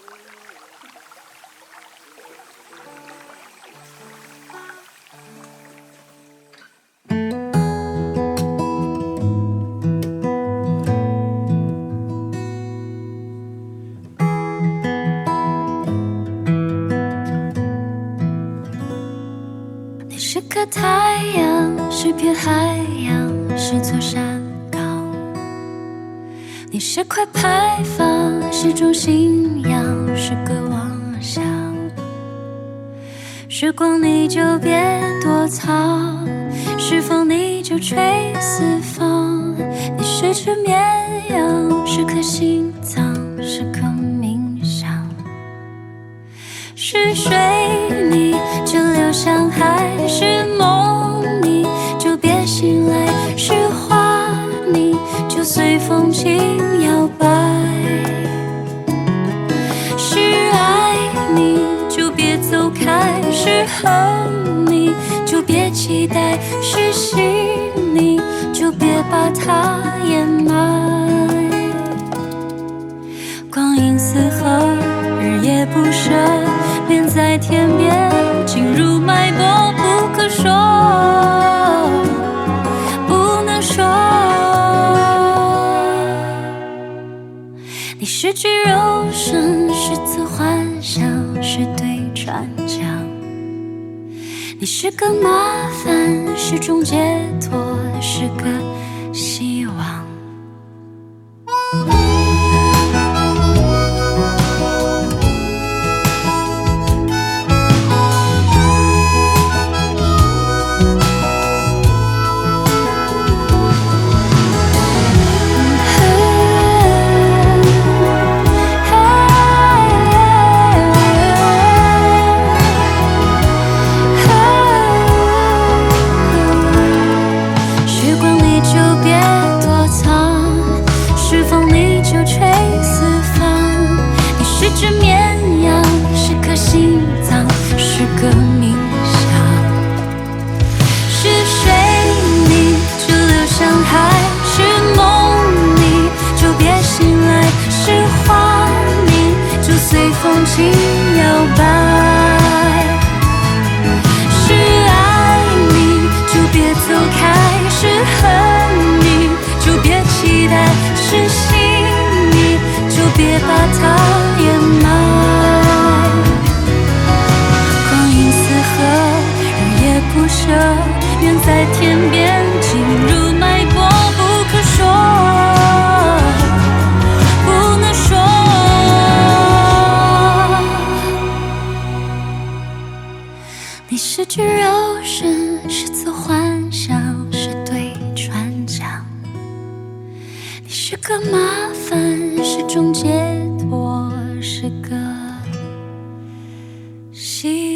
你是个太阳，是片海洋，是座山岗。你是块牌坊，是种信仰，是个妄想。时光你就别躲藏，是风你就吹四方。你是只绵羊，是颗心脏，是颗冥想。是水你就流向海，是梦你就别醒来，是花你就随风轻摇摆，是爱你就别走开，是恨你就别期待，是心你就别把它掩埋。光阴似河，日夜不舍，便在天边进入脉搏，不可说，不能说。你是句柔声，是次幻想，是对船桨。你是个麻烦，是种解脱，是个希望。是只绵羊，是颗心脏，是个冥想。是水你就流向海，是梦你就别醒来，是花你就随风轻摇摆，是爱你就别走开，是恨你就别期待，是心你就别把它掩埋。光阴似河，日夜不舍，远在天边进入脉搏，不可说，不能说。你是句柔声，是次幻想，是对船桨。你是个麻烦，是种解脱，是个希